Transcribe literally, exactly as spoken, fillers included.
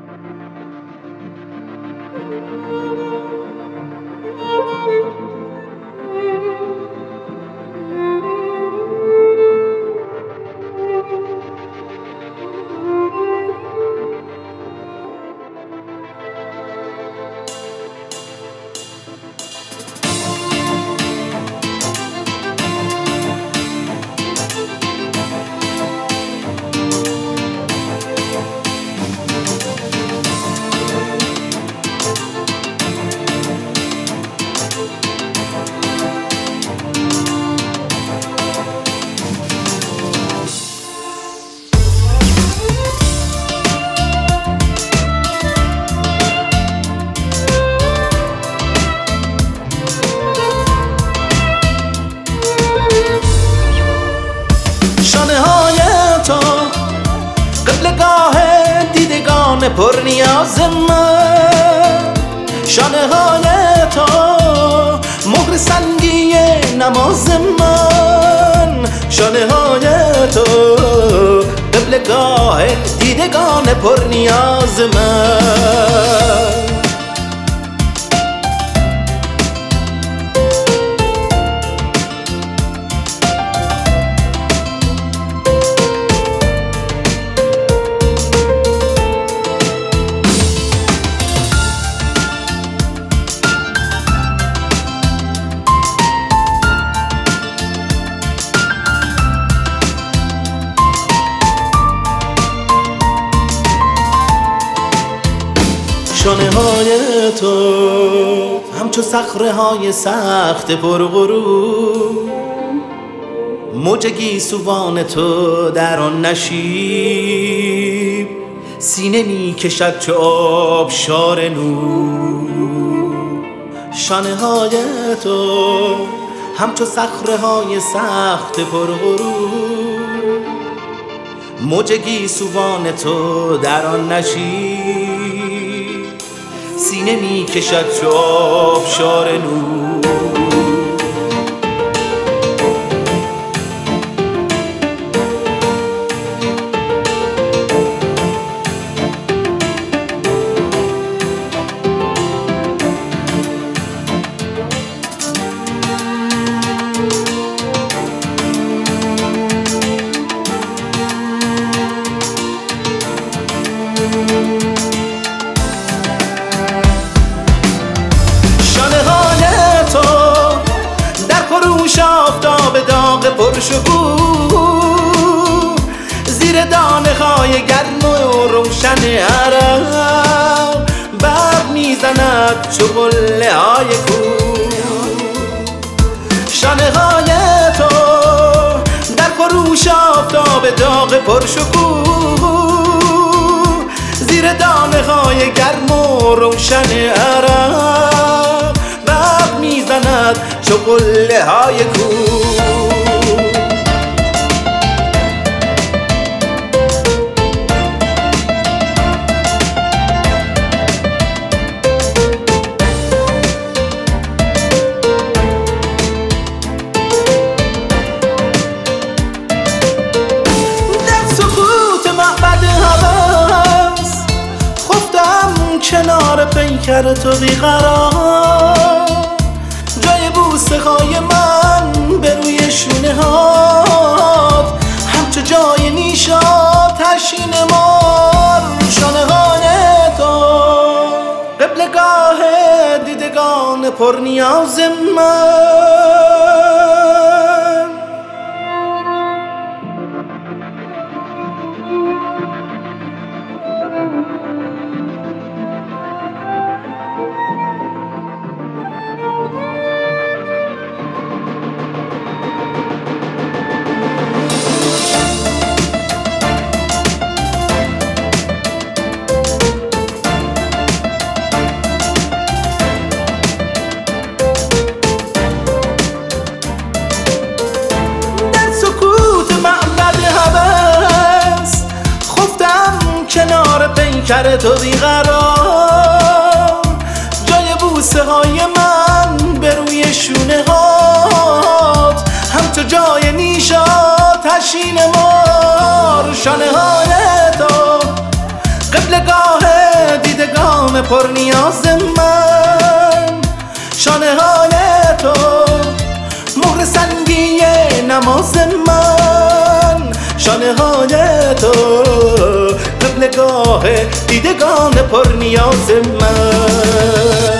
قبلگاه دیدگان پر نیاز من، شانه های تو مهر سنگی نماز من، شانه های تو قبلگاه دیدگان پر نیاز من. شانه های تو همچو صخره های سخت پرغرور، موج گیسوان تو در آن نشیب، سینه می کشد چو آبشار نور. شانه های تو همچو صخره های سخت پرغرور، موج گیسوان تو در آن نشیب، سینه می کشد چو آبشار نور. آفتاب داغ پرشکوه، زیر دانه های گرم و روشن عرق، برق میزند چو قله های کوه. شانه های تو در خروش آفتاب داغ پرشکوه، زیر دانه های گرم و روشن عرق، برق میزند چو قله های کوه. در سکوت معبد هوس خفتم کنار پیکر تو بیقرار، جای بوسه های من به روی شونه هات، همچو جای نیشات تشین مار. شانه های تو قبلگاه دیدگان پر نیاز من. کنار پیکر تو بیقرار، جای بوسه های من به روی شونه هات، همچو جای نیشات تشین مار. شانه های تو قبلگاه دیدگان پر نیاز من، شانه های تو مهر سنگی نماز من، شانه های تو قبلگاه دیدگان پر نیاز من.